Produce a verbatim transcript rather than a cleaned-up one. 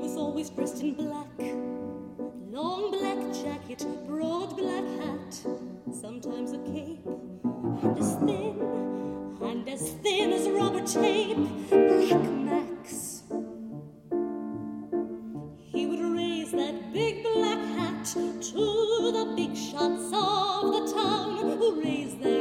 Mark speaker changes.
Speaker 1: was always dressed in black. Long black jacket, broad black hat, sometimes a cape, and as thin, and as thin as rubber tape, Black Max. He would raise that big black hat to the big shots of the town, who raised their